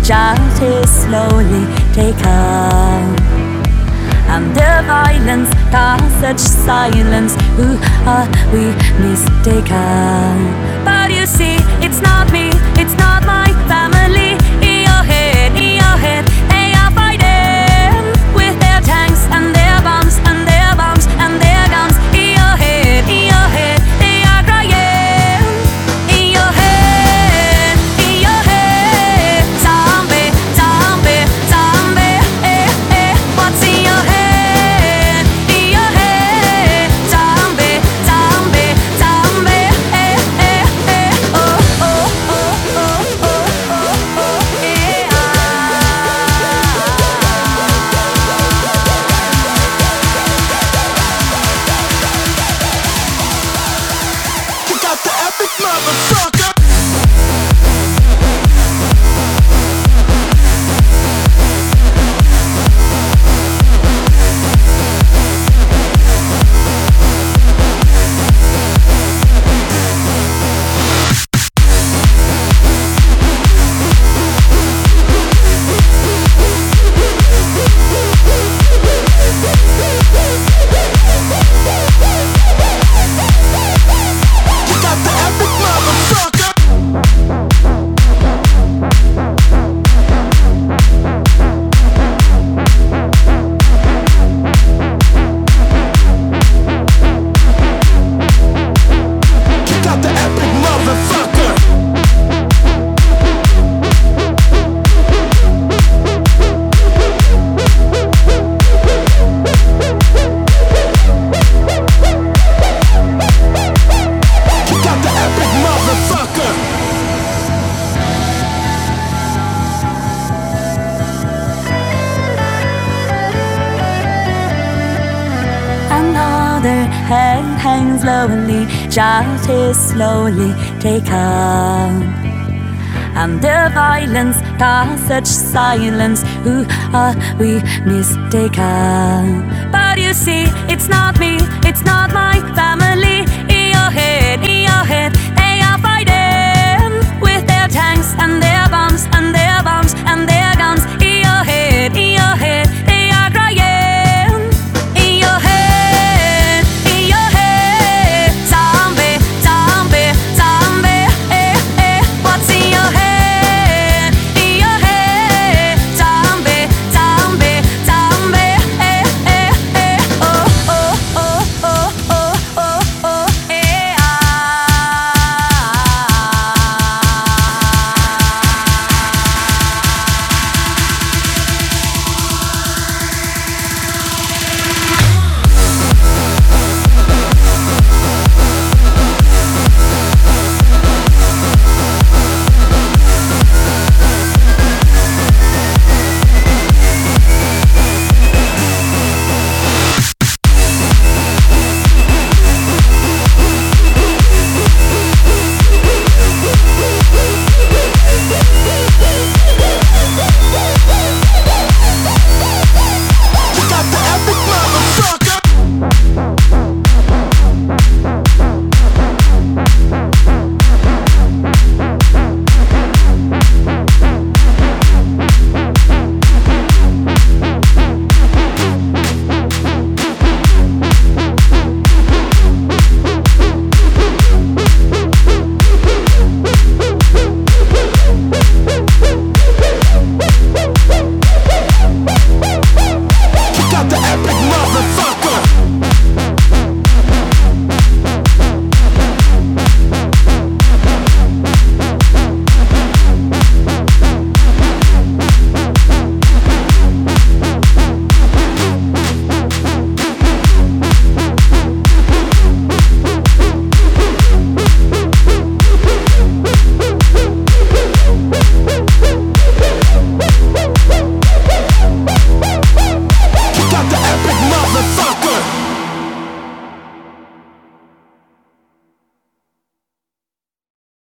just is slowly taken. And the violence caused such silence. Who are we mistaken? But you see, it's not me, it's not my family. In your head, they are fighting with their tanks and their bombs and their bombs and their guns. In your head, they are crying. In your head, zombie, zombie, zombie. What's in your head? Head hangs lonely, child is slowly taken. And the violence caused such silence. Who are we mistaken? But you see, it's not me, it's not my family. In your head,